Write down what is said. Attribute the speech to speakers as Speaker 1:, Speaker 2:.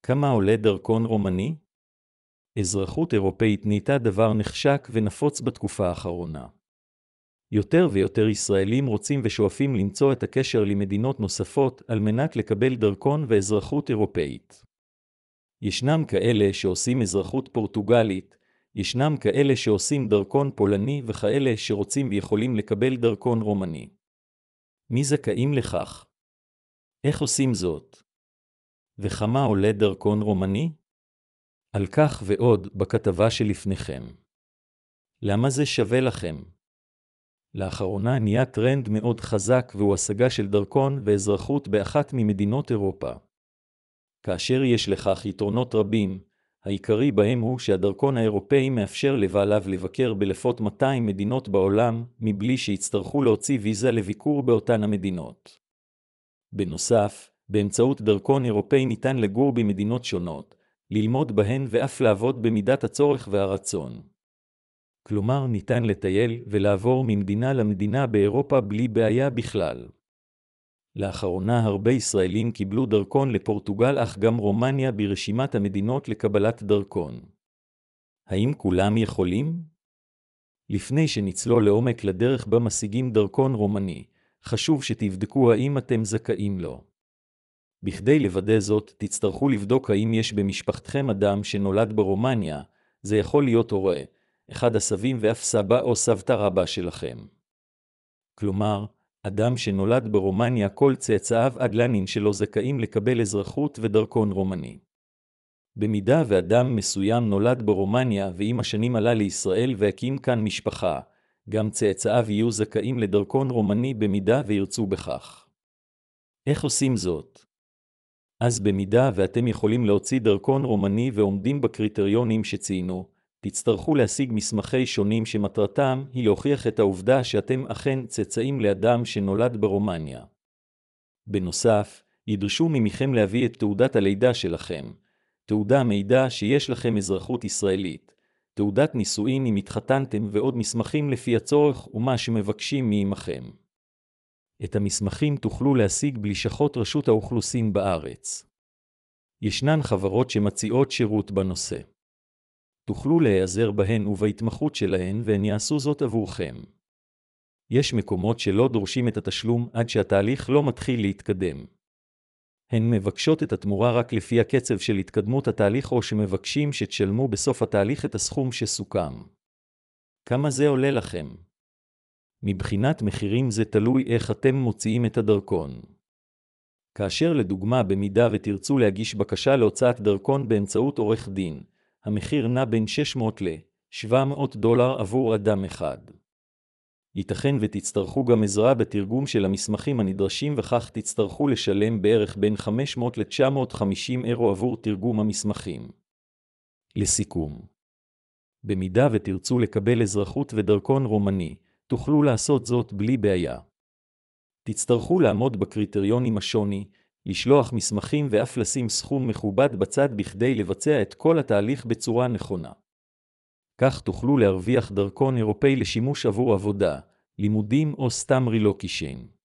Speaker 1: כמה עולה דרכון רומני? אזרחות אירופאית נהייתה דבר נחשק ונפוץ בתקופה האחרונה. יותר ויותר ישראלים רוצים ושואפים למצוא את הקשר למדינות נוספות על מנת לקבל דרכון ואזרחות אירופאית. ישנם כאלה שעושים אזרחות פורטוגלית, ישנם כאלה שעושים דרכון פולני וכאלה שרוצים ויכולים לקבל דרכון רומני. מי זכאים לכך? איך עושים זאת? וכמה עולה דרכון רומני? על כך ועוד בכתבה שלפניכם. למה זה שווה לכם? לאחרונה נהיה טרנד מאוד חזק והוא השגה של דרכון ואזרחות באחת ממדינות אירופה. כאשר יש לכך יתרונות רבים, העיקרי בהם הוא שהדרכון האירופאי מאפשר לבעליו לבקר בלפות 200 מדינות בעולם, מבלי שיצטרכו להוציא ויזה לביקור באותן המדינות. בנוסף, באמצעות דרכון אירופאי ניתן לגור במדינות שונות, ללמוד בהן ואף לעבוד במידת הצורך והרצון. כלומר, ניתן לטייל ולעבור ממדינה למדינה באירופה בלי בעיה בכלל. לאחרונה הרבה ישראלים קיבלו דרכון לפורטוגל, אך גם רומניה ברשימת המדינות לקבלת דרכון. האם כולם יכולים? לפני שנצלול לעומק לדרך בה משיגים דרכון רומני, חשוב שתבדקו האם אתם זכאים לו. בכדי לוודא זאת, תצטרכו לבדוק האם יש במשפחתכם אדם שנולד ברומניה, זה יכול להיות הורה, אחד הסבים ואף סבא או סבתא רבא שלכם. כלומר, אדם שנולד ברומניה, כל צאצאיו עד לנין שלו זכאים לקבל אזרחות ודרכון רומני. במידה ואדם מסוים נולד ברומניה ועם השנים עלה לישראל והקים כאן משפחה, גם צאצאיו יהיו זכאים לדרכון רומני במידה וירצו בכך. איך עושים זאת? אז במידה ואתם יכולים להוציא דרכון רומני ועומדים בקריטריונים שציינו, תצטרכו להשיג מסמכי שונים שמטרתם היא להוכיח את העובדה שאתם אכן צאצאים לאדם שנולד ברומניה. בנוסף, ידרשו ממכם להביא את תעודת הלידה שלכם, תעודה מעידה שיש לכם אזרחות ישראלית, תעודת נישואין אם התחתנתם ועוד מסמכים לפי הצורך ומה שמבקשים מעמכם. את המסמכים תוכלו להשיג בלשכות רשות האוכלוסין בארץ. ישנן חברות שמציעות שירות בנושא. תוכלו להיעזר בהן ובהתמחות שלהן והן יעשו זאת עבורכם. יש מקומות שלא דורשים את התשלום עד שהתהליך לא מתחיל להתקדם. הן מבקשות את התמורה רק לפי הקצב של התקדמות התהליך או שמבקשים שתשלמו בסוף התהליך את הסכום שסוכם. כמה זה עולה לכם? מבחינת מחירים זה תלוי איך אתם מוציאים את הדרכון. כאשר לדוגמה במידה ותרצו להגיש בקשה להוצאת דרכון באמצעות עורך דין, המחיר נע בין $600 ל-$700 עבור אדם אחד. ייתכן ותצטרכו גם עזרה בתרגום של המסמכים הנדרשים וכך תצטרכו לשלם בערך בין 500 ל-950 אירו עבור תרגום המסמכים. לסיכום, במידה ותרצו לקבל אזרחות ודרכון רומני, תוכלו לעשות זאת בלי בעיה. תצטרכו לעמוד בקריטריונים השוני, לשלוח מסמכים ואף לשים סכום מכובד בצד בכדי לבצע את כל התהליך בצורה נכונה. כך תוכלו להרוויח דרכון אירופאי לשימוש עבור עבודה, לימודים או סתם רילוקיישן.